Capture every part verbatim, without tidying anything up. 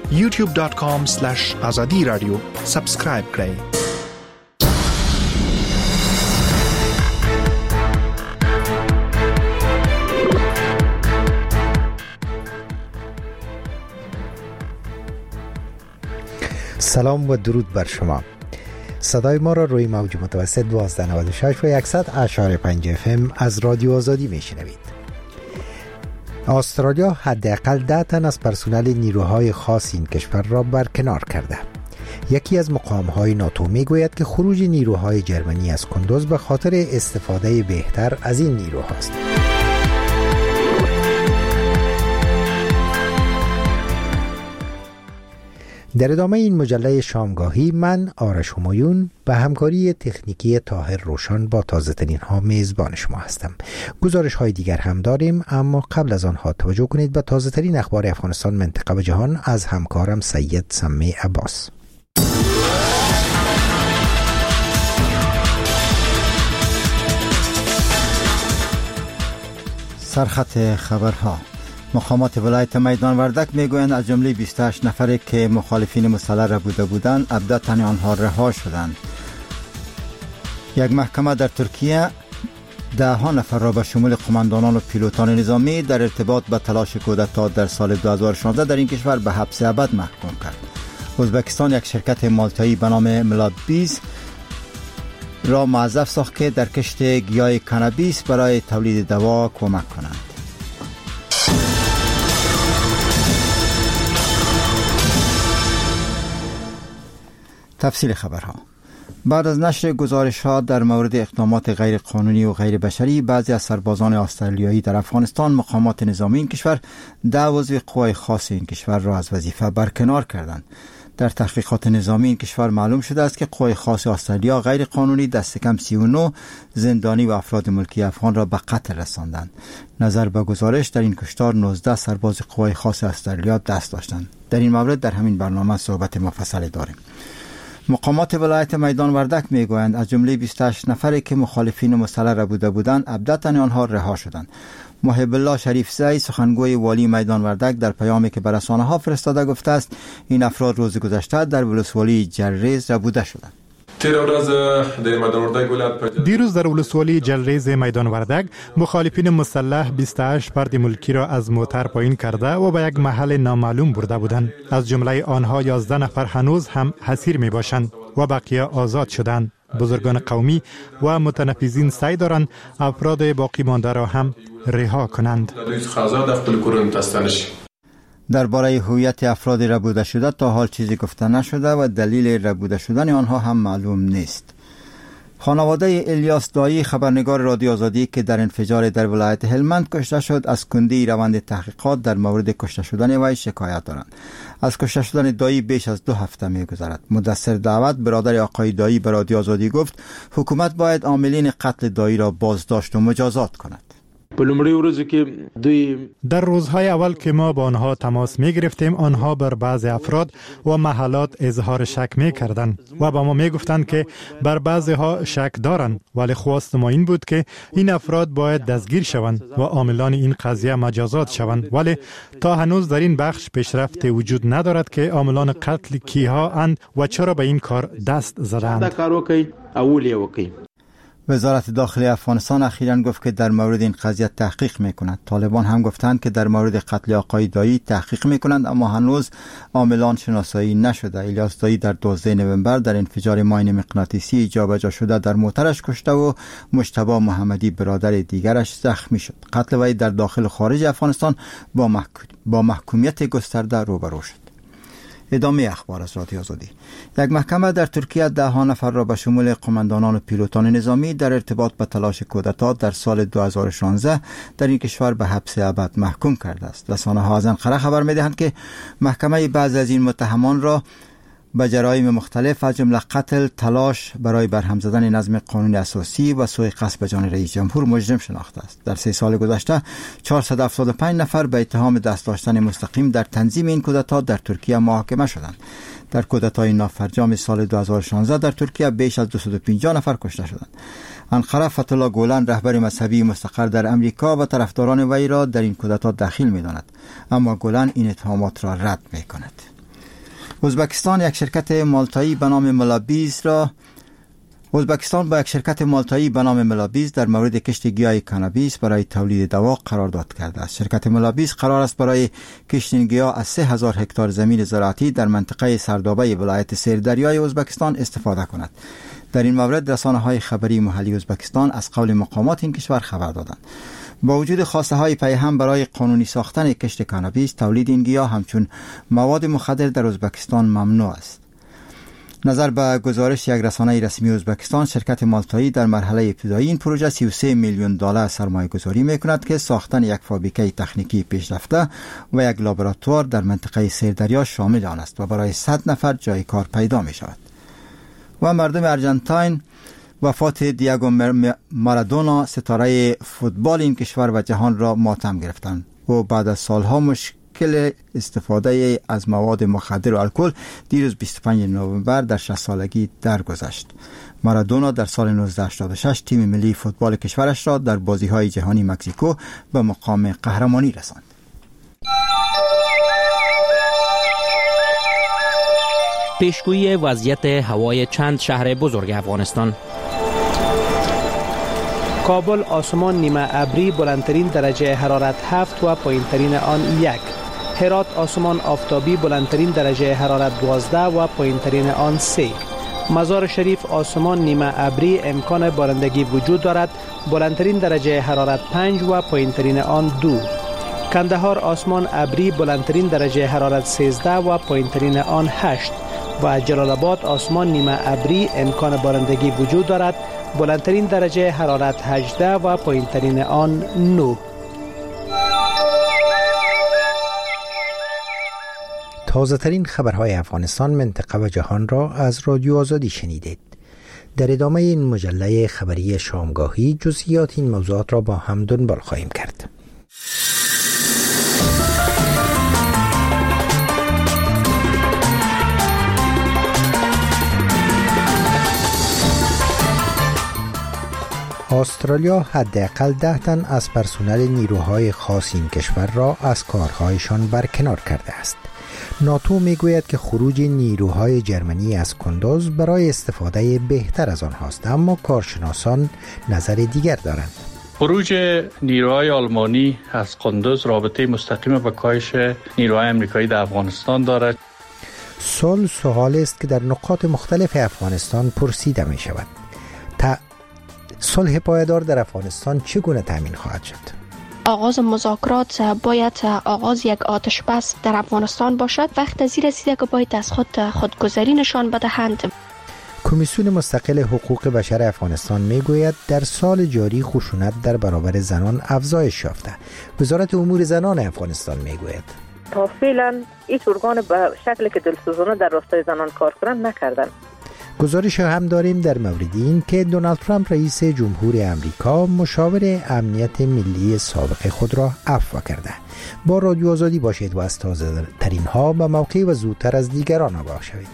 یوتیوب دات کام اسلش آزادی رادیو سابسکرایب کړئ. سلام و درود بر شما. صدای ما را روی موج متوسط دوازده نود و شش و صد اشاری پنج اف ام از رادیو آزادی میشنوید. استرالیا حداقل ده تن از پرسنل نیروهای خاص این کشور را برکنار کرده. یکی از مقام‌های ناتو میگوید که خروج نیروهای جرمنی از کندوز به خاطر استفاده بهتر از این نیروهاست. در ادامه این مجله شامگاهی من آرش همایون به همکاری تکنیکی طاهر روشن با تازه ترین ها میزبان شما هستم. گزارش های دیگر هم داریم، اما قبل از آنها توجه کنید به تازه ترین اخبار افغانستان، منطقه و جهان از همکارم سید سمی عباس. سرخط خبرها. مقامات ولایت میدان وردک میگویند از جمله بیست و هشت نفری که مخالفین مسلح را بوده بودند ابدتاً آنها رها شدند. یک محکمه در ترکیه ده ها نفر را به شمول قماندانان و پیلوتان نظامی در ارتباط به تلاش کودتا در سال دو هزار و شانزده در این کشور به حبس ابد محکوم کرد. ازبکستان یک شرکت مالتایی به نام ملابیز را موظف ساخت که در کشت گیاه کانابیس برای تولید دوا کمک کنند. تفصیل خبرها. بعد از نشر گزارش‌ها در مورد اقدامات غیر قانونی و غیر بشری بعضی از سربازان استرالیایی در افغانستان، مقامات نظامی این کشور ده عضو قوای خاص این کشور را از وظیفه برکنار کردند. در تحقیقات نظامی این کشور معلوم شده است که قوای خاص استرالیا غیر قانونی دست کم سی و نه زندانی و افراد ملکی افغان را به قتل رساندند. نظر به گزارش در این کشتار نوزده سرباز قوای خاص استرالیا دست داشتند. در این مورد در همین برنامه صحبت مفصل داریم. مقامات ولایت میدان وردک میگویند از جمله بیست و هشت نفری که مخالفین مسلح را بوده بودند ابدتاً آنها رها شدند. محب الله شریف زی سخنگوی والی میدان وردک در پیامی که به رسانه‌ها فرستاده گفته است این افراد روز گذشته در ولسوالی جلریز ربوده شدند. دیروز در ولسوالی جلریز میدان وردک مخالفین مسلح بیست و هشت فرد ملکی را از موتر پایین کرده و به یک محل نامعلوم برده بودند. از جمله آنها یازده نفر هنوز هم اسیر می باشند و بقیه آزاد شدند. بزرگان قومی و متنفذین سعی دارند افراد باقی مانده را هم رها کنند. درباره هویت افراد ربوده شده تا حال چیزی گفته نشده و دلیل ربوده شدن آنها هم معلوم نیست. خانواده الیاس دایی خبرنگار رادیو آزادی که در انفجار در ولایت هلمند کشته شد از کندی روند تحقیقات در مورد کشته شدن وی شکایت دارند. از کشته شدن دایی بیش از دو هفته می‌گذرد. مدثر دعوت برادر آقای دایی به رادیو آزادی گفت حکومت باید عاملین قتل دایی را بازداشت و مجازات کند. در روزهای اول که ما با آنها تماس می گرفتیم آنها بر بعض افراد و محلات اظهار شک می کردند و با ما می گفتند که بر بعضی ها شک دارند، ولی خواست ما این بود که این افراد باید دستگیر شوند و عاملان این قضیه مجازات شوند، ولی تا هنوز در این بخش پیشرفت وجود ندارد که عاملان قتل کیها اند و چرا به این کار دست زدند. وزارت داخلی افغانستان اخیراً گفت که در مورد این قضیه تحقیق میکند. طالبان هم گفتند که در مورد قتل آقای دایی تحقیق میکنند، اما هنوز عاملان شناسایی نشده. الیاس دایی در دوازده نوامبر در انفجار ماین مغناطیسی جابجا شده در موترش کشته و مجتبی محمدی برادر دیگرش زخمی شد. قتل وی در داخل و خارج افغانستان با, محک... با محکومیت گسترده روبرو شد. ادامه اخبار از رادیو آزادی. یک محکمه در ترکیه ده ها نفر را به شمول قماندانان و پیلوتان نظامی در ارتباط به تلاش کودتا در سال دو هزار و شانزده در این کشور به حبس ابد محکوم کرده است. رسانه‌ها از انقره خبر می‌دهند که محکمه بعضی از این متهمان را به جرایم مختلف از جمله قتل، تلاش برای برهم زدن نظم قانونی اساسی و سوء قصد به جان رئیس جمهور مجرم شناخته است. در سه سال گذشته چهارصد و هفتاد و پنج نفر به اتهام دست داشتن مستقیم در تنظیم این کودتا در ترکیه محاکمه شدند. در کودتای نافرجام سال دو هزار و شانزده در ترکیه بیش از دویست و پنجاه نفر کشته شدند. انقره فتح‌الله گولن رهبر مذهبی مستقر در امریکا و طرفداران وی را در این کودتا دخیل می‌داند، اما گولن این اتهامات را رد می‌کند. ازبکستان یک شرکت مالتایی به نام ملابیز را ازبکستان با یک شرکت مالتایی به نام ملابیز در مورد کشت گیاه کانابیس برای تولید دوا قرارداد کرده است. شرکت ملابیز قرار است برای کشت این گیاه از سه هزار هکتار زمین زراعتی در منطقه سردابه ولایت سردریای ازبکستان استفاده کند. در این مورد رسانه‌های خبری محلی ازبکستان از قول مقامات این کشور خبر دادند. با وجود خواسته های پیهم برای قانونی ساختن کشت کانابیس، تولید این گیاه همچون مواد مخدر در ازبکستان ممنوع است. نظر به گزارش یک رسانه رسمی ازبکستان، شرکت مالتایی در مرحله ابتدایی این پروژه سی و سه میلیون دلار سرمایه گذاری می کند که ساختن یک فابریکه تکنیکی پیشرفته و یک لابراتوار در منطقه سردریا شامل آن است و برای صد نفر جای کار پیدا می شود. و مردم ارژانتین وفات دیگو مارادونا ستاره فوتبال این کشور و جهان را ماتم گرفتند و بعد از سالها مشکل استفاده از مواد مخدر و الکل دیروز بیست و پنجم نوامبر در شصت سالگی درگذشت. مارادونا در سال نوزده هشتاد و شش تیم ملی فوتبال کشورش را در بازی‌های جهانی مکزیکو به مقام قهرمانی رساند. پیشگویی وضعیت هوای چند شهر بزرگ افغانستان. کابل آسمان نیمه ابری، بلندترین درجه حرارت هفت و پایینترین آن یک. هرات آسمان آفتابی، بلندترین درجه حرارت دوازده و پایینترین آن سه. مزار شریف آسمان نیمه ابری، امکان بارندگی وجود دارد، بلندترین درجه حرارت پنج و پایینترین آن دو. کندهار آسمان ابری، بلندترین درجه حرارت سیزده و پایینترین آن هشت. و جلال آباد آسمان نیمه ابری، امکان بارندگی وجود دارد، بلندترین درجه حرارت هجده و پایینترین آن نه. تازه ترین خبرهای افغانستان، منطقه و جهان را از رادیو آزادی شنیدید. در ادامه این مجله خبری شامگاهی جزئیات این موضوعات را با هم دنبال خواهیم کرد. استرالیا حداقل ده تن از پرسنل نیروهای خاص این کشور را از کارهایشان برکنار کرده است. ناتو میگوید که خروج نیروهای جرمنی از کندوز برای استفاده بهتر از آنهاست، اما کارشناسان نظر دیگر دارند. خروج نیروهای آلمانی از کندوز رابطه مستقیم با کاهش نیروهای آمریکایی در افغانستان دارد. سوال سوال است که در نقاط مختلف افغانستان پرسیده می شود. تا صلح پایدار در افغانستان چگونه تامین خواهد شد؟ آغاز مذاکرات باید آغاز یک آتش بس در افغانستان باشد. وقت زیر رسیده که باید از خود خودگذری نشان بدهند. کمیسیون مستقل حقوق بشر افغانستان میگوید در سال جاری خشونت در برابر زنان افزایش یافته. وزارت امور زنان افغانستان میگوید تا فعلا هیچ ارگان به شکلی که دلسوزانه در راستای زنان کار کنند نکردند. گزارش هم داریم در مورد این که دونالد ترامپ رئیس جمهور امریکا مشاور امنیت ملی سابق خود را عفو کرده. با رادیو آزادی باشید و از تازه ترین ها به موقع و زودتر از دیگران آگاه شوید.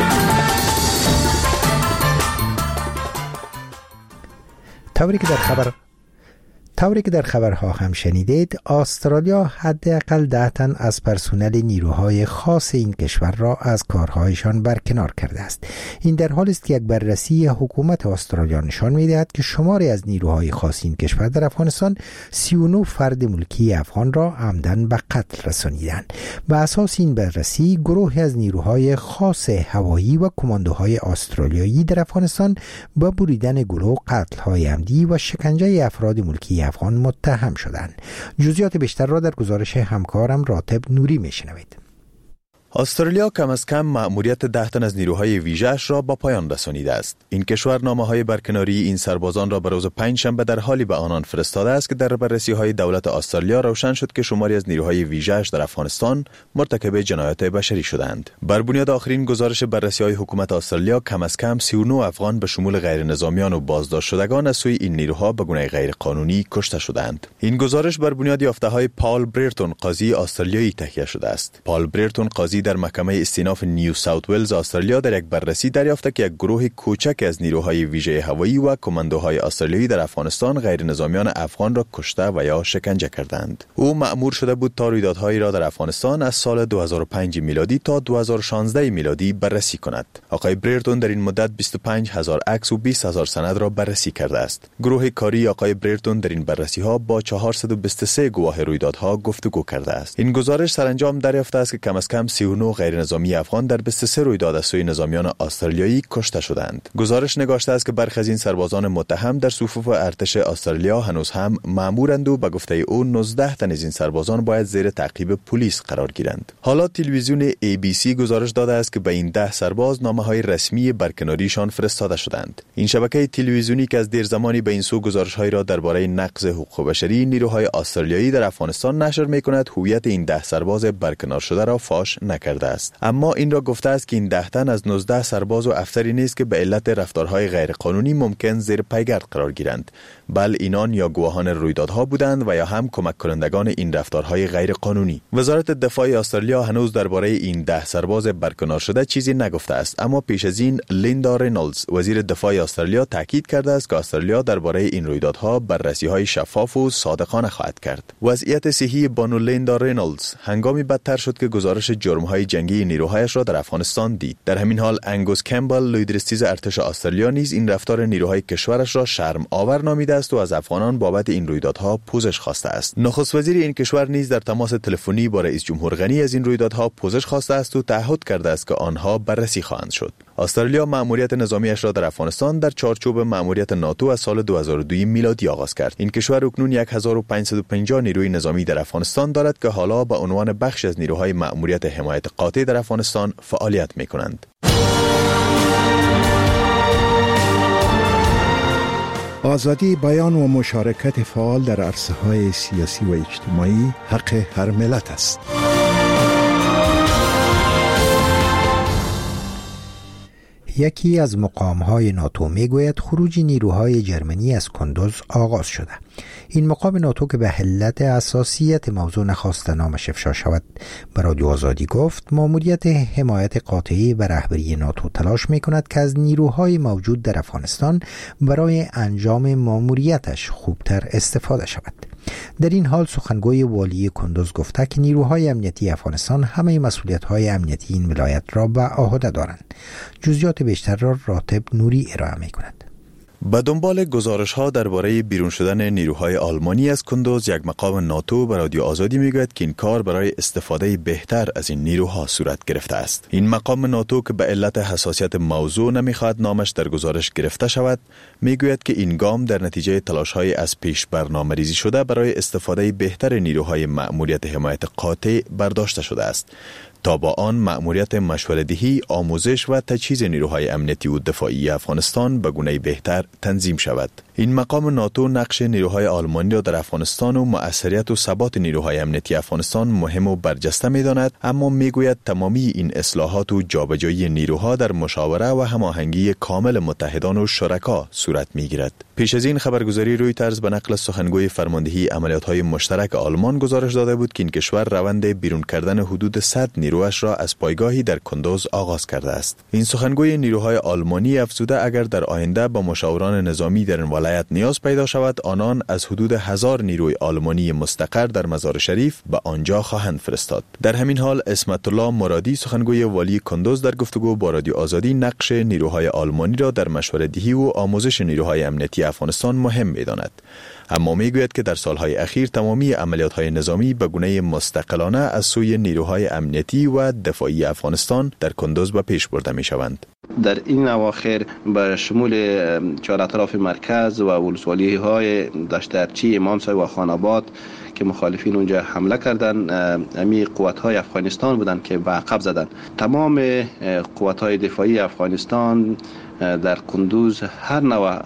طوری که در خبر طوری که در خبرها هم شنیدید، استرالیا حداقل ده تن از پرسنل نیروهای خاص این کشور را از کارهایشان برکنار کرده است. این در حالی است که یک بررسی حکومت استرالیا نشان می‌دهد که شماری از نیروهای خاص این کشور در افغانستان سی و نه فرد ملکی افغان را عمدن به قتل رسانیدند. بر اساس این بررسی، گروهی از نیروهای خاص هوایی و کماندوهای استرالیایی در افغانستان با بریدن گلو، قتل‌های عمدی و شکنجه افراد ملکی افغان متهم شدند. جزئیات بیشتر را در گزارش همکارم راتب نوری میشنوید. استرالیا کم از کم مأموریت ده تن از نیروهای ویژه‌اش را با پایان رسانیده است. این کشور نامه‌های برکناری این سربازان را به روز پنجشنبه در حالی به آنان فرستاده است که در بررسی‌های دولت استرالیا روشن شد که شماری از نیروهای ویژه‌اش در افغانستان مرتکب جنایات بشری شدند. بر بنیاد آخرین گزارش بررسی‌های حکومت استرالیا، کم از کم سی و نه افغان به شمول غیرنظامیان و بازداشت شدگان از سوی این نیروها به گونه غیرقانونی کشته شدند. این گزارش بر بنیاد یافته‌های پال بریرتون، قاضی استرالیایی تهیه شده است. پال بریرتون، قاضی در محکمه استیناف نیو ساوت ولز استرالیا در یک بررسی دریافته که یک گروه کوچک از نیروهای ویژه هوایی و کماندوهای استرالیایی در افغانستان غیر نظامیان افغان را کشته و یا شکنجه کردند. او مأمور شده بود تا رویدادهایی را در افغانستان از سال دو هزار و پنج میلادی تا دو هزار و شانزده میلادی بررسی کند. آقای بریرتون در این مدت بیست و پنج هزار عکس و بیست هزار سند را بررسی کرده است. گروه کاری آقای بریرتون در این بررسی ها با چهارصد و بیست و سه گواه رویدادها گفتگو کرده است. این گزارش سرانجام دریافته است که کم از کم سی و نه غیر نظامی افغان در بیست و سه رویداد از سوی نظامیان استرالیایی کشته شدند. گزارش نگاشته است که برخی از این سربازان متهم در صفوف ارتش استرالیا هنوز هم مأمورند و به گفته او نوزده تن از این سربازان باید زیر تعقیب پلیس قرار گیرند. حالا تلویزیون ای بی سی گزارش داده است که به این ده سرباز نامه‌های رسمی برکناریشان فرستاده شدند. این شبکه تلویزیونی که از دیر زمانی به این سو گزارش‌های را درباره نقض حقوق بشری نیروهای استرالیایی در افغانستان نشر می‌کند، هویت این ده سرباز برکنار شده را فاش نکرده است. اما این را گفته است که این ده تن از نوزده سرباز و افسری نیست که به علت رفتارهای غیرقانونی ممکن زیر پیگرد قرار گیرند، بل اینان یا گواهان رویدادها بودند و یا هم کمک کنندگان این رفتارهای غیرقانونی. وزارت دفاع استرالیا هنوز درباره این ده سرباز برکنار شده چیزی نگفته است، اما پیش از این لیندا رینولدز وزیر دفاع استرالیا تاکید کرده است که استرالیا درباره این رویدادها بررسی‌های شفاف و صادقانه خواهد کرد. وضعیت صحی بانو لیندا رینولدز هنگامی بدتر شد که گزارش جرم‌های جنگی نیروهایش را در افغانستان دید. در همین حال انگوس کمبل لویدرستیز ارتش استرالیا نیز این رفتار نیروهای کشورش را شرم آور نامیده است و از افغانان بابت این رویدادها پوزش خواسته است. نخست وزیر این کشور نیز در تماس تلفنی با رئیس جمهور غنی از این رویدادها پوزش خواسته است و تعهد کرده است که آنها بررسی خواهند شد. استرالیا مأموریت نظامیش را در افغانستان در چارچوب مأموریت ناتو از سال دو هزار و دو میلادی آغاز کرد. این کشور اکنون هزار و پانصد و پنجاه نیروی نظامی در افغانستان دارد که حالا به عنوان بخش از نیروهای مأموریت حمایت قاطع در افغانستان فعالیت می‌کنند. آزادی بیان و مشارکت فعال در عرصه‌های سیاسی و اجتماعی حق هر ملت است. یکی از مقام‌های ناتو میگوید خروج نیروهای جرمنی از کندوز آغاز شده. این مقام ناتو که به علت اساسیت موضوع نخواست نامش افشا شود به رادیو آزادی گفت ماموریت حمایت قاطعی و رهبری ناتو تلاش می‌کند که از نیروهای موجود در افغانستان برای انجام ماموریتش خوبتر استفاده شود. در این حال سخنگوی والی کندوز گفته که نیروهای امنیتی افغانستان همه مسئولیت‌های امنیتی این ولایت را به عهده دارند. جزئیات بیشتر را راتب نوری ارائه می‌کند. به دنبال گزارش‌ها درباره بیرون شدن نیروهای آلمانی از کندوز، یک مقام ناتو به رادیو آزادی میگوید که این کار برای استفاده بهتر از این نیروها صورت گرفته است. این مقام ناتو که به علت حساسیت موضوع نمیخواد نامش در گزارش گرفته شود، میگوید که این گام در نتیجه تلاش‌های از پیش برنامه‌ریزی شده برای استفاده بهتر نیروهای مأموریت حمایت قاطع برداشته شده است تا با آن مأموریت مشوره‌دهی، آموزش و تجهیز نیروهای امنیتی و دفاعی افغانستان به گونه بهتر تنظیم شود. این مقام ناتو نقش نیروهای آلمانی را در افغانستان و مؤثریت و ثبات نیروهای امنیتی افغانستان مهم و برجسته می‌داند، اما میگوید تمامی این اصلاحات و جابجایی نیروها در مشاوره و هماهنگی کامل متحدان و شرکا صورت می‌گیرد. پیش از این خبرگزاری رویترز به نقل سخنگوی فرماندهی عملیات‌های مشترک آلمان گزارش داده بود که این کشور روند بیرون کردن حدود صد نیرویش را از پایگاهی در کندوز آغاز کرده است. این سخنگوی نیروهای آلمانی افزوده اگر در آینده با مشاوران نظامی در این ولایت نیاز پیدا شود، آنان از حدود هزار نیروی آلمانی مستقر در مزار شریف به آنجا خواهند فرستاد. در همین حال اسمت الله مرادی سخنگوی والی کندوز در گفتگو با رادیو آزادی نقش نیروهای آلمانی را در مشوره‌دهی و آموزش نیروهای امنیتی افغانستان مهم می‌داند. اما میگوید که در سالهای اخیر تمامی عملیات‌های نظامی به گونه مستقلانه از سوی نیروهای امنیتی و دفاعی افغانستان در کندوز به پیش برده می‌شوند. در این اواخر به شمول چهار اطراف مرکز و ولسوالی‌های دشترچی، امامسای و خاناباد که مخالفین اونجا حمله کردن، امی قوت‌های افغانستان بودن که به عقب زدن. تمام قوت‌های دفاعی افغانستان در کندوز هر نوع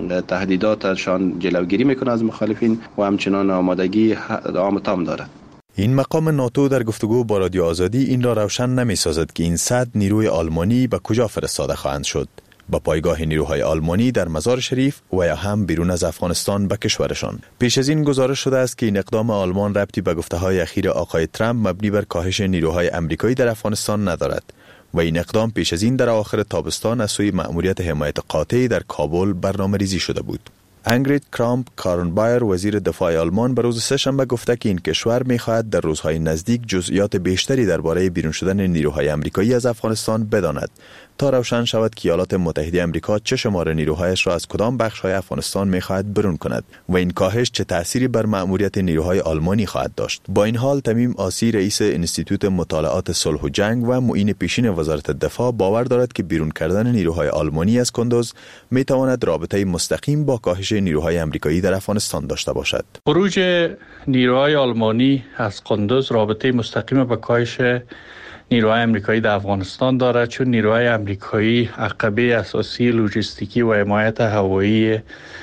تهدیداتشان جلوگیری میکنه از مخالفین و همچنان آمادگی عام تام دارد. این مقام ناتو در گفتگو با رادیو آزادی این را روشن نمی سازد که این صد نیروی آلمانی به کجا فرستاده خواهند شد. به پایگاه نیروهای آلمانی در مزار شریف و یا هم بیرون از افغانستان به کشورشان. پیش از این گزارش شده است که این اقدام آلمان ربطی به گفته‌های اخیر آقای ترامپ مبنی بر کاهش نیروهای آمریکایی در افغانستان ندارد و این اقدام پیش از این در آخر تابستان از سوی مأموریت حمایت قاطع در کابل برنامه‌ریزی شده بود. انگرید کرامپ کارنبایر وزیر دفاع آلمان به روز سه‌شنبه گفته که این کشور می‌خواهد در روزهای نزدیک جزئیات بیشتری درباره بیرون شدن نیروهای آمریکایی از افغانستان بداند تا روشن شود که ایالات متحده آمریکا چه شمار نیروهایش را از کدام بخش‌های افغانستان می‌خواهد برون کند و این کاهش چه تأثیری بر مأموریت نیروهای آلمانی خواهد داشت. با این حال تمیم آسی رئیس انستیتوت مطالعات صلح و جنگ و معین پیشین وزارت دفاع باور دارد که بیرون کردن نیروهای آلمانی از کندوز می‌تواند رابطه مستقیم با کاهش نیروهای آمریکایی در افغانستان داشته باشد. خروج نیروهای آلمانی از کندوز رابطه مستقیم با کاهش نیروهای آمریکایی در افغانستان دارد، چون نیروهای آمریکایی عقبه اساسی لوجستیکی و حمایت هوایی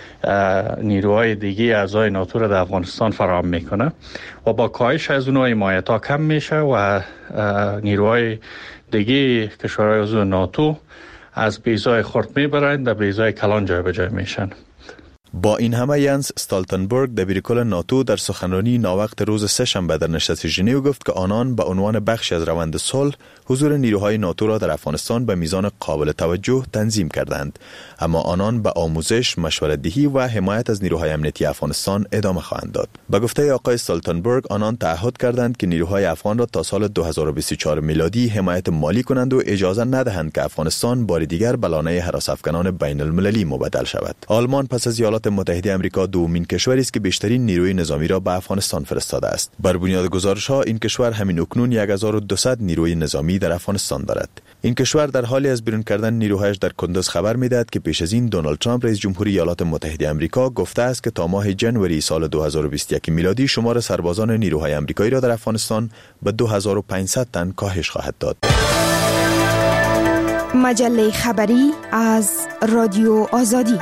نیروهای دیگه اعضای ناتو را در افغانستان فراهم میکنه و با کاهش از اونها حمایت ها کم میشه و نیروهای دیگه کشورهای عضو ناتو از بیضای خرد میبرند و بیضای کلان جای به جای میشن. با این همه ینس استالتنبرگ دبیرکل ناتو در سخنرانی ناوقت روز سه‌شنبه در نشست ژنو گفت که آنان به عنوان بخشی از روند صلح حضور نیروهای ناتو را در افغانستان به میزان قابل توجه تنظیم کردند، اما آنان به آموزش، مشورت‌دهی و حمایت از نیروهای امنیتی افغانستان ادامه خواهند داد. به گفته آقای استالتنبرگ آنان تعهد کردند که نیروهای افغان را تا سال دو هزار و بیست و چهار میلادی حمایت مالی کنند و اجازه ندهند که افغانستان بار دیگر به لانه هراس افغانان بین المللی مبدل شود. آلمان پس از ایالات متحده آمریکا دومین کشوری است که بیشترین نیروی نظامی را به افغانستان فرستاده است. بر بنیاد گزارش‌ها این کشور همین اکنون هزار و دویست نیروی نظامی در افغانستان دارد. این کشور در حالی از بیرون کردن نیروهایش در کندوز خبر می‌دهد که پیش از این دونالد ترامپ رئیس جمهوری ایالات متحده آمریکا گفته است که تا ماه ژانویه سال دو هزار و بیست و یک میلادی شمار سربازان نیروهای آمریکایی را در افغانستان به دو هزار و پانصد تن کاهش خواهد داد. مجله خبری از رادیو آزادی.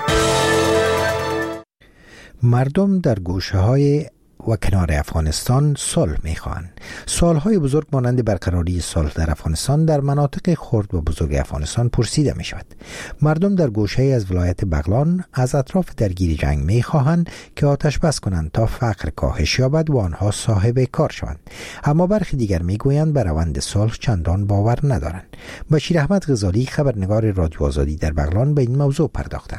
مردم در گوشه‌های و کنار افغانستان صلح می‌خواهند. سوال‌های بزرگ مانند برقراری صلح در افغانستان در مناطق خرد و بزرگ افغانستان پرسیده می‌شود. مردم در گوشه‌ای از ولایت بغلان از اطراف درگیر جنگ می‌خواهند که آتش بس کنند تا فقر کاهش یابد و آنها صاحب کار شوند. اما برخی دیگر می‌گویند به روند صلح چندان باور ندارند. بشیر احمد غزالی خبرنگار رادیو آزادی در بغلان به این موضوع پرداخته.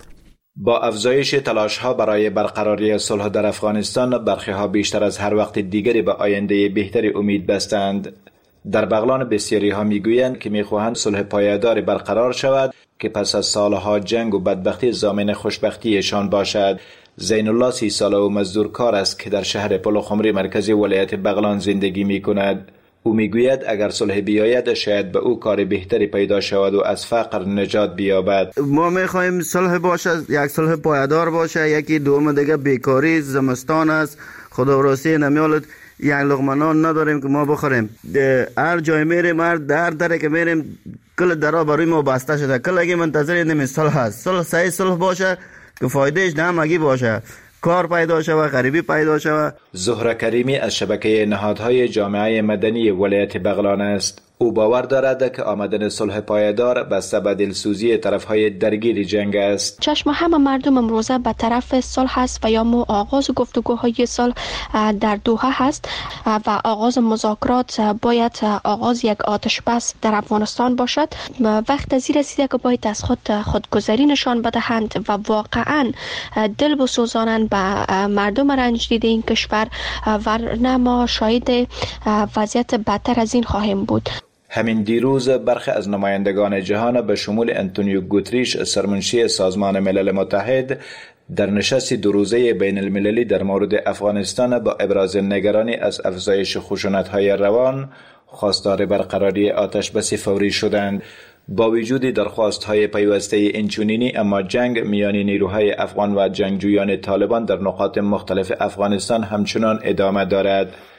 با افزایش تلاش‌ها برای برقراری صلح در افغانستان، برخی‌ها بیشتر از هر وقت دیگری به آینده بهتری امید بستند. در بغلان بسیاری‌ها می‌گویند که می‌خواهند صلح پایدار برقرار شود که پس از سالها جنگ و بدبختی ضامن خوشبختیشان باشد. زین الله سی ساله و مزدورکار است که در شهر پلخمری مرکزی ولایت بغلان زندگی می‌کند. او میگوید اگر صلح بیاید شاید به او کار بهتری پیدا شود و از فقر نجات بیابد. ما میخوایم صلح باشه، یک صلح پایدار باشه. یکی دوم دیگه بیکاری، زمستان است، خدا راستی نمیالد یک لقمه نان نداریم که ما بخوریم. هر جای میریم، هر در دره که میریم کل درا برای ما بسته شده. کل که منتظر نمی صلح هست. صلح صحیح صلح باشه که فایدهش نمگی باشه، کار پیدا شود، غریبی پیدا شود. زهره کریمی از شبکه نهادهای جامعه مدنی ولایت بغلان است. او باور دارد که آمدن صلح پایدار بسته به دلسوزی طرفهای درگیر جنگ است. چشم همه مردم امروزه به طرف صلح است و یا مو آغاز گفتگوهای صلح در دوحه هست و آغاز مذاکرات باید آغاز یک آتش بس در افغانستان باشد. وقت زیر رسیده که باید از خود خودگذری نشان بدهند و واقعا دل بسوزانند به مردم رنج دیده این کشور، ورنه ما شاهد وضعیت بدتر از این خواهیم بود. همین دیروز برخی از نمایندگان جهان به شمول انتونیو گوتریش سرمنشی سازمان ملل متحد در نشست دو روزه بین المللی در مورد افغانستان با ابراز نگرانی از افزایش خشونت‌های روان خواستار برقراری آتش بس فوری شدند. با وجود درخواست‌های پیوسته اینچنینی، اما جنگ میان نیروهای افغان و جنگجویان طالبان در نقاط مختلف افغانستان همچنان ادامه دارد.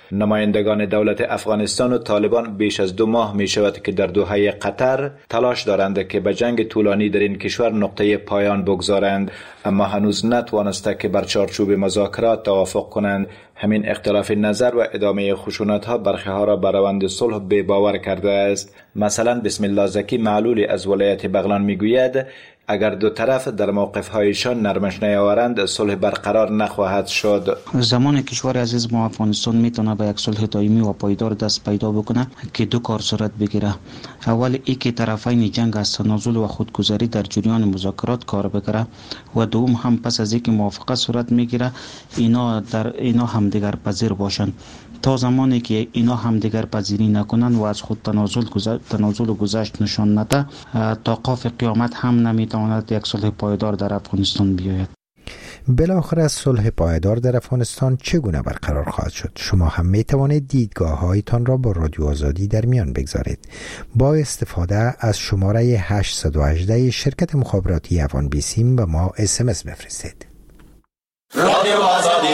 نمایندگان دولت افغانستان و طالبان بیش از دو ماه می شود که در دوحه قطر تلاش دارند که به جنگ طولانی در این کشور نقطه پایان بگذارند، اما هنوز نتوانسته که بر چارچوب مذاکرات توافق کنند. همین اختلاف نظر و ادامه خشونت ها برخی ها را بر روند صلح بی باور کرده است. مثلا بسم الله زکی معلولی از ولایت بغلان می گوید اگر دو طرف در موقف‌هایشان نرمش نیاورند صلح برقرار نخواهد شد. زمان کشور عزیز ما افغانستان میتونه به یک صلح دائمی و پایدار دست پیدا بکنه که دو کار صورت بگیره. اول ای که طرفین جنگ از تنازل و خودگذری در جریان مذاکرات کار بگیره و دوم هم پس از اینکه موافقت صورت میگیره اینا در اینا همدیگر پذیر باشند. تا زمانی که اینا همدیگر پذیری نکنن و از خود تنازل تنازل و گذشت نشان نده تا قاف قیامت هم نمیتواند یک صلح پایدار در افغانستان بیاید. بالاخره از صلح پایدار در افغانستان چگونه برقرار خواهد شد؟ شما هم می توانید دیدگاه هایتان را با رادیو آزادی در میان بگذارید. با استفاده از شماره هشت یک هشت شرکت مخابراتی افغان بیسیم به ما اس ام اس بفرستید. رادیو آزادی.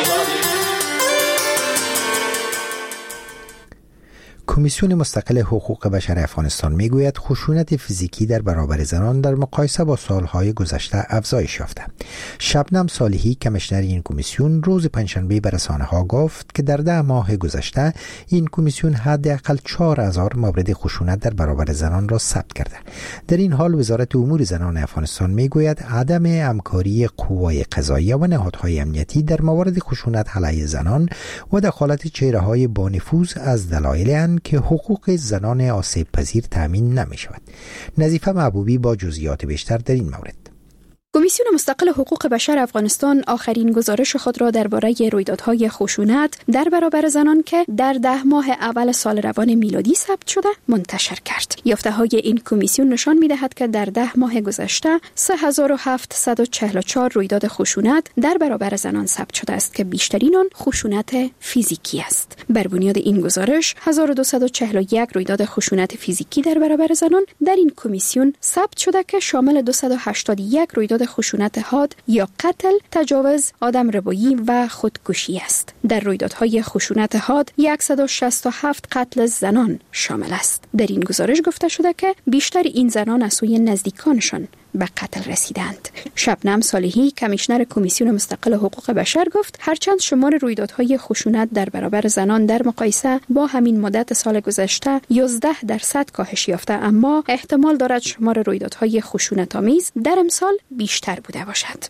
کمیسیون مستقل حقوق بشر افغانستان میگوید خشونت فیزیکی در برابر زنان در مقایسه با سالهای گذشته افزایش یافته. شبنم صالحی کمیشنر این کمیسیون روز پنجشنبه به رسانه‌ها گفت که در ده ماه گذشته این کمیسیون حداقل چهار هزار مورد خشونت در برابر زنان را ثبت کرده. در این حال وزارت امور زنان افغانستان میگوید عدم همکاری قوای قضاییه و نهادهای امنیتی در موارد خشونت علیه زنان و دخالت چهره‌های با نفوذ از دلایل که حقوق زنان آسیب پذیر تامین نمی شود. نظیفه محبوبی با جزئیات بیشتر در این مورد. کمیسیون مستقل حقوق بشر افغانستان آخرین گزارش خود را درباره رویدادهای خشونت در برابر زنان که در ده ماه اول سال روان میلادی ثبت شده منتشر کرد. یافته‌های این کمیسیون نشان می‌دهد که در ده ماه گذشته سه هزار و هفتصد و چهل و چهار رویداد خشونت در برابر زنان ثبت شده است که بیشترین آن خشونت فیزیکی است. بر بنیاد این گزارش هزار و دویست و چهل و یک رویداد خشونت فیزیکی در برابر زنان در این کمیسیون ثبت شده که شامل دویست و هشتاد و یک رویداد خشونت حاد یا قتل، تجاوز، آدمربایی و خودکشی است. در رویدادهای خشونت حاد صد و شصت و هفت قتل زنان شامل است. در این گزارش گفته شده که بیشتر این زنان از سوی نزدیکانشان به قتل رسیدند. شبنم صالحی کمیشنر کمیسیون مستقل حقوق بشر گفت هرچند شمار رویدادهای خشونت در برابر زنان در مقایسه با همین مدت سال گذشته یازده درصد کاهش یافته، اما احتمال دارد شمار رویدادهای خشونت آمیز در امسال بیشتر بوده باشد.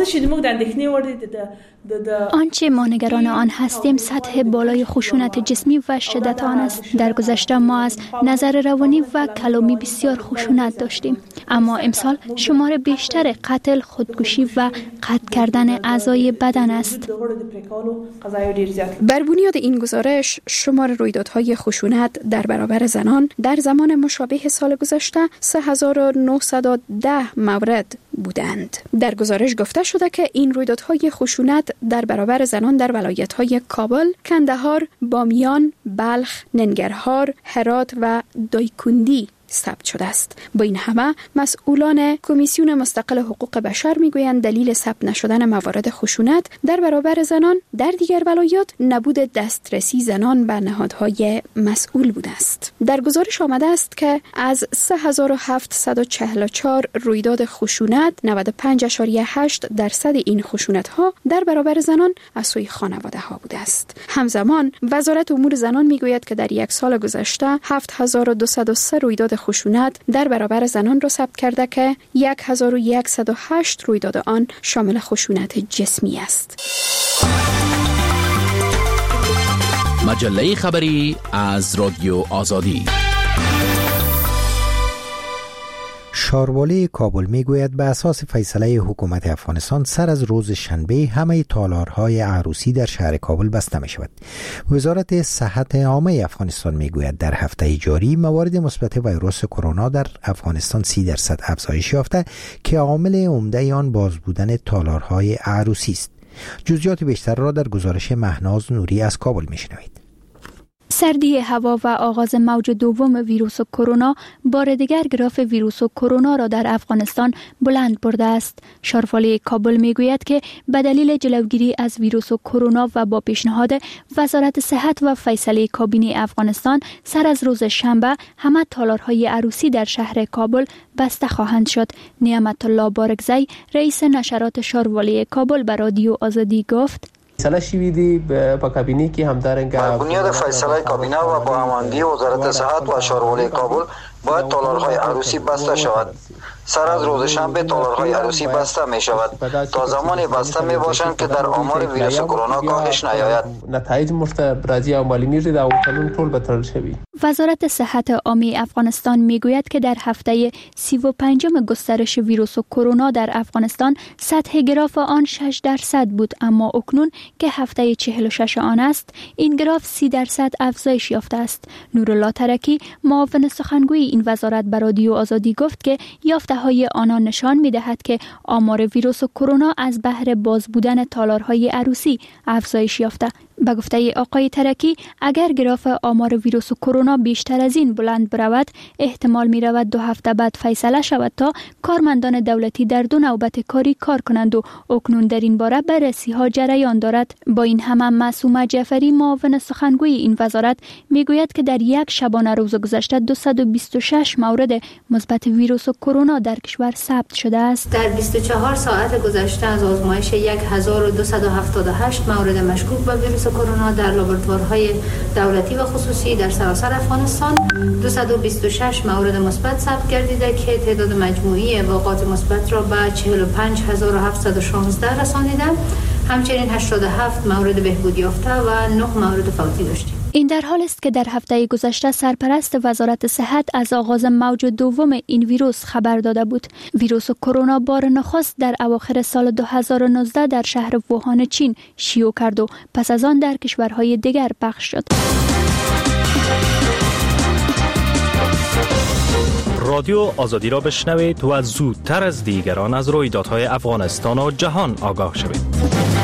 آنچه ما نگران آن هستیم سطح بالای خشونت جسمی و شدت آن است. در گذشته ما از نظر روانی و کلامی بسیار خشونت داشتیم، اما امسال شمار بیشتر قتل، خودکشی و قطع کردن اعضای بدن است. بر بنیاد این گزارش شمار رویدادهای خشونت در برابر زنان در زمان مشابه سال گذشته سه هزار و نهصد و ده مورد بودند. در گزارش گفته شده که این رویدادهای خشونت در برابر زنان در ولایت‌های کابل، کندهار، بامیان، بلخ، ننگرهار، هرات و دایکندی ثبت شده است. با این همه مسئولان کمیسیون مستقل حقوق بشر میگویند دلیل ثبت نشدن موارد خشونت در برابر زنان در دیگر ولایات نبود دسترسی زنان به نهادهای مسئول بوده است. در گزارش آمده است که از سه هزار و هفتصد و چهل و چهار رویداد خشونت نود و پنج ممیز هشت درصد این خشونت ها در برابر زنان از سوی خانواده ها بوده است. همزمان وزارت امور زنان میگوید که در یک سال گذشته هفت هزار و دویست و سه رویداد خشونت در برابر زنان را ثبت کرده که هزار و صد و هشت رویداد آن شامل خشونت جسمی است. مجله خبری از رادیو آزادی. شاروالی کابل میگوید به اساس فیصله حکومت افغانستان سر از روز شنبه همه تالارهای عروسی در شهر کابل بسته می شود. وزارت صحت عامه افغانستان میگوید در هفته جاری موارد مثبت ویروس کرونا در افغانستان سی درصد افزایش یافته که عامل عمده آن باز بودن تالارهای عروسی است. جزئیات بیشتر را در گزارش مهناز نوری از کابل میشنوید. سردی هوا و آغاز موج دوم ویروس کرونا بار دیگر گراف ویروس کرونا را در افغانستان بلند برده است. شارفالی کابل میگوید که به دلیل جلوگیری از ویروس کرونا و با پیشنهاد وزارت صحت و فیصله کابینه افغانستان سر از روز شنبه همه تالارهای عروسی در شهر کابل بسته خواهند شد. نعمت الله بارگزی رئیس نشرات شاروالی کابل به رادیو آزادی گفت: فیصله شوی دی با کابینه که همدارنگه بر بنیاد فیصله کابینه و با هماهنگی وزارت صحت و شاروالی کابل باید تالارهای عروسی بسته شود. سر از روز شنبه تالارهای عروسی بسته می شود تا زمانی بسته می باشند که در آمار ویروس کرونا کاهش نیاید. نتایج مشت راضی عملی میشه در اون طول بتر شوی. وزارت صحت عامه افغانستان میگوید که در هفته سی و پنجم گسترش ویروس کرونا در افغانستان سطح گراف آن شش درصد بود، اما اکنون که هفته چهل و شش آن است این گراف سی درصد افزایش یافته است. نورالله ترکی معاون سخنگوی این وزارت به رادیو آزادی گفت که یافته های آنان نشان می‌دهد که آمار ویروس کرونا از بهر باز بودن تالارهای عروسی افزایش یافته. به گفته آقای ترکی اگر گراف آمار ویروس کرونا بیشتر از این بلند برود احتمال می رود دو هفته بعد فیصله شود تا کارمندان دولتی در دو نوبت کاری کار کنند و اکنون در این باره بررسی ها جریان دارد. با این همه معصومه جعفری معاون سخنگوی این وزارت می گوید که در یک شبانه روز گذشته دویست و بیست و شش مورد مثبت ویروس کرونا در کشور ثبت شده است. در بیست و چهار ساعت گذشته از آزمایش هزار و دویست و هفتاد و هشت مورد مشکوک به ویروس کرونا در لابراتوارهای دولتی و خصوصی در سراسر افغانستان دویست و بیست و شش مورد مثبت ثبت گردیده که تعداد مجموعی واقعات مثبت را به چهل و پنج هزار و هفتصد و شانزده رسانیده. همچنین هشتاد و هفت مورد بهبود یافته و نه مورد فوتی داشتیم. این در حال است که در هفته گذشته سرپرست وزارت صحت از آغاز موج دوم این ویروس خبر داده بود. ویروس کرونا بار نخست در اواخر سال دو هزار و نوزده در شهر ووهان چین شیوع کرد و پس از آن در کشورهای دیگر پخش شد. رادیو آزادی را بشنوید و زودتر از دیگران از رویدادهای افغانستان و جهان آگاه شوید.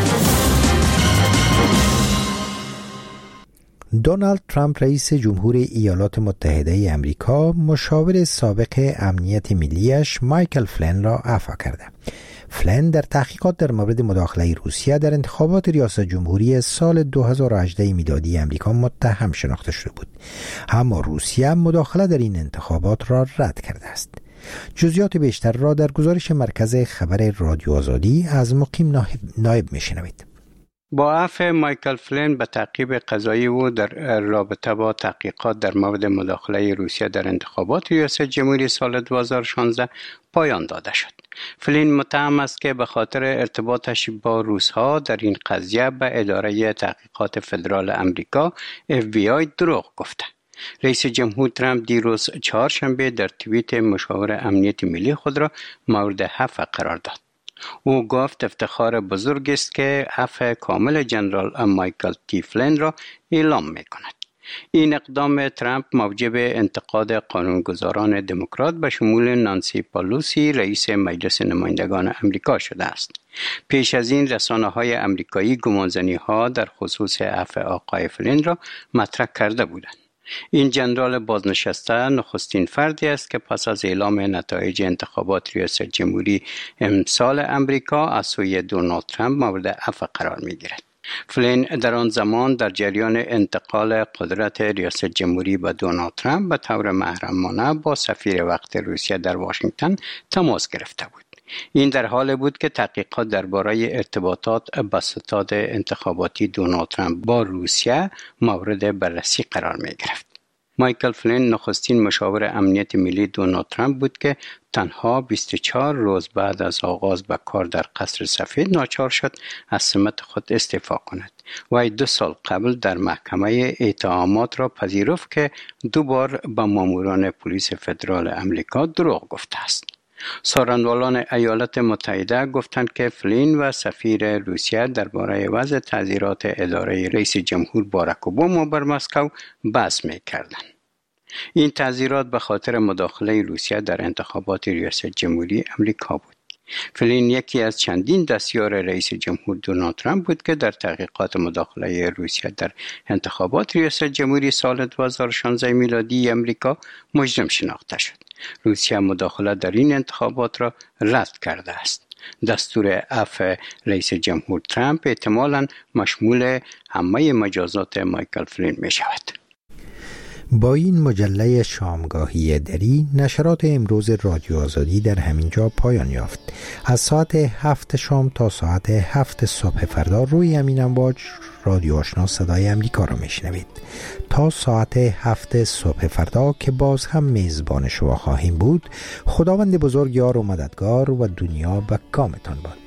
دونالد ترامپ رئیس جمهور ایالات متحده ای امریکا مشاور سابق امنیت ملیش مایکل فلین را اعفا کرده. فلین در تحقیقات در مورد مداخله روسیه در انتخابات ریاست جمهوری سال دو هزار و هجده میلادی امریکا متهم شناخته شده بود، اما روسیه مداخله در این انتخابات را رد کرده است. جزئیات بیشتر را در گزارش مرکز خبر رادیو آزادی از مقیم نایب میشنوید. با عفو مایکل فلین به تعقیب قضایی او در رابطه با تحقیقات در مورد مداخله روسیه در انتخابات ریاست جمهوری سال دو هزار و شانزده پایان داده شد. فلین متهم است که به خاطر ارتباطش با روس‌ها در این قضیه به اداره تحقیقات فدرال امریکا اف بی آی دروغ گفته. رئیس جمهور ترامپ دیروز چهارشنبه در توییت مشاور امنیت ملی خود را مورد عفو قرار داد. او گفت افتخار بزرگ است که عفو کامل جنرال مایکل تی فلین را اعلام می کند. این اقدام ترامپ موجب انتقاد قانونگذاران دموکرات به شمول نانسی پالوسی رئیس مجلس نمایندگان امریکا شده است. پیش از این رسانه‌های امریکایی گمانزنی‌ها در خصوص عفو آقای فلین را مطرح کرده بودند. این جنرال بازنشسته نخستین فردی است که پس از اعلام نتایج انتخابات ریاست جمهوری امسال امریکا از سوی دونالد ترامپ مورد عفو قرار می‌گیرد. فلین در آن زمان در جریان انتقال قدرت ریاست جمهوری به دونالد ترامپ به طور محرمانه با سفیر وقت روسیه در واشنگتن تماس گرفته بود. این در حالی بود که تحقیقات درباره ارتباطات با ستاد انتخاباتی دونالد ترامپ با روسیه مورد بررسی قرار می گرفت. مایکل فلین نخستین مشاور امنیت ملی دونالد ترامپ بود که تنها بیست و چهار روز بعد از آغاز به کار در قصر سفید ناچار شد از سمت خود استعفا کند. وی دو سال قبل در محکمه اتهامات را پذیرفت که دو بار به ماموران پلیس فدرال امریکا دروغ گفته است. سخنرانان ایالات متحده گفتند که فلین و سفیر روسیه درباره وضع تعزیرات اداره رئیس جمهور باراک اوباما بر مسکو بحث می‌کردند. این تعزیرات به خاطر مداخله روسیه در انتخابات ریاست جمهوری امریکا بود. فلین یکی از چندین دستیار رئیس جمهور دونالد ترامپ بود که در تحقیقات مداخله روسیه در انتخابات ریاست جمهوری سال دو هزار و شانزده میلادی امریکا مجرم شناخته شد. روسیه مداخله در این انتخابات را رد کرده است. دستور عفو رئیس جمهور ترامپ احتمالاً مشمول همه مجازات مایکل فلین می شود. با این مجله شامگاهی دری نشرات امروز رادیو آزادی در همینجا پایان یافت. از ساعت هفت شام تا ساعت هفت صبح فردا روی همین امواج رادیو آشنا صدای امریکا را میشنوید. تا ساعت هفت صبح فردا که باز هم میزبان شما خواهیم بود، خداوند بزرگ یار و مددگار و دنیا به کامتان باد.